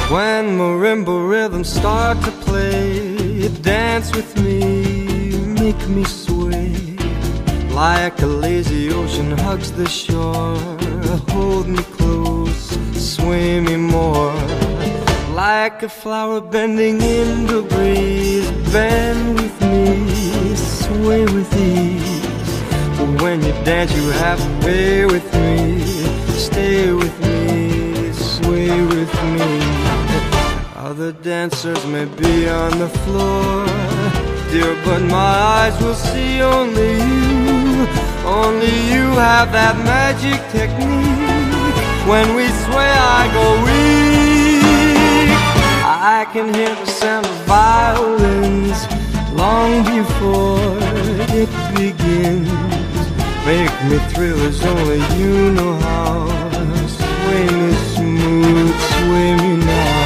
When marimba rhythms start to play, dance with me, make me sway. Like a lazy ocean hugs the shore, hold me close, sway me more. Like a flower bending in the breeze, bend with me, sway with ease. When you dance you have to play with me, stay with me, sway with me. Other dancers may be on the floor, dear, but my eyes will see only you. Only you have that magic technique. When we sway I go weak. I can hear the sound of violins long before it begins. Make me thrill as only you know how. Sway me smooth, sway me now.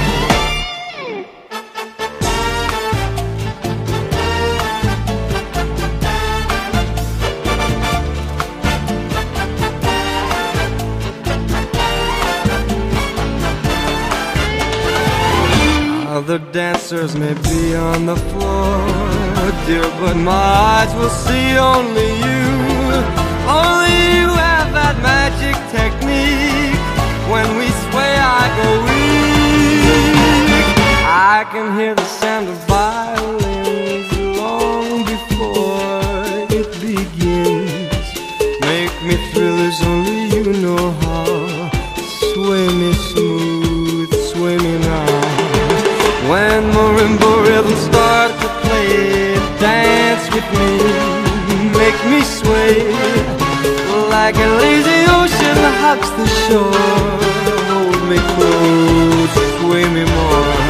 Other dancers may be on the floor, dear, but my eyes will see only you. Only you have that magic technique. When we sway I go weak. I can hear the sound of violins long before it begins. Make me thrill as only you know how. Sway me smooth, sway me now. When marimba rhythms start to play, dance with me, make me sway. Like a lazy ocean hugs the shore, hold me close, sway me more.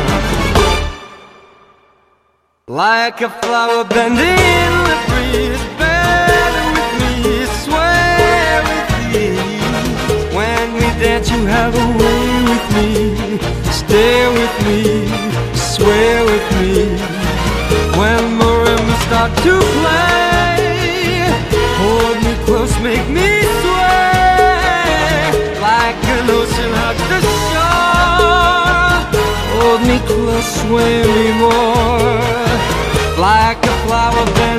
Like a flower bending in the breeze, bend with me, sway with ease. When we dance you have a way with me, stay with me, sway with me. When marimbas start to play, hold me close, make me sway. Like an ocean hugs the shore, hold me close, sway me more. Like a flower bend